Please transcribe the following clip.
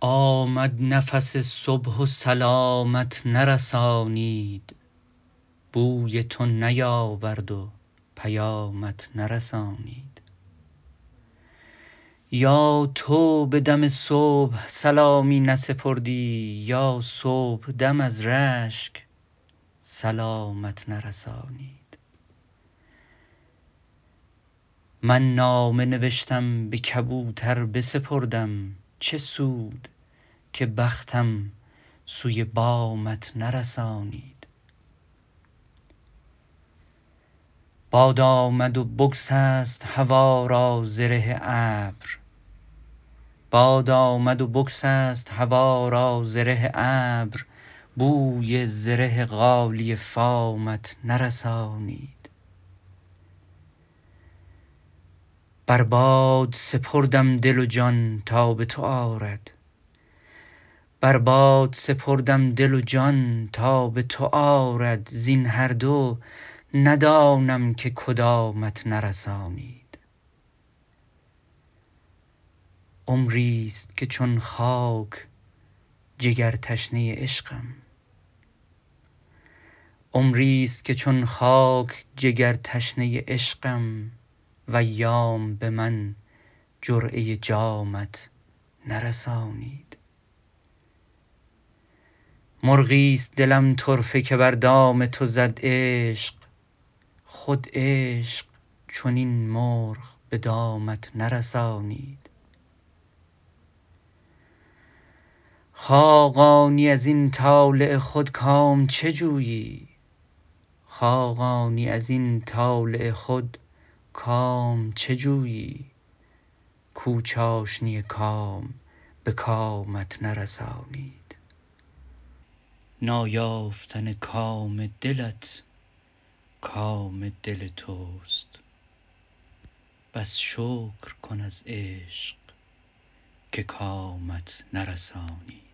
آمد نفس صبح و سلامت نرسانید، بوی تو نیاورد و پیامت نرسانید. یا تو به دم صبح سلامی نسپردی، یا صبح دم از رشک سلامت نرسانید. من نامه نوشتم به کبوتر بسپردم، چه سود که بختم سوی بامت نرسانید. باد آمد و بگسست هوا را زره ابر، باد آمد و بگسست هوا را زره ابر، بوی زره غالیه فامت نرسانید. بر باد سپردم دل و جان تا به تو آرد، بر باد سپردم دل و جان تا به تو آرد، زین هر دو ندانم که کدامت نرسانید. عمریست که چون خاک جگر تشنه عشقم، عمریست که چون خاک جگر تشنه عشقم، و ایام به من جرعه جامت نرسانید. مرغیست دلم طرفه که بر دام تو زد عشق، خود عشق چنین مرغ به دامت نرسانید. خاقانی از این طالع خود کام چه جویی، خاقانی از این طالع خود کام چه جویی، کو چاشنی کام به کامت نرسانید. نایافتن کام دلت کام دل توست، بس شکر کن از عشق که کامت نرسانید.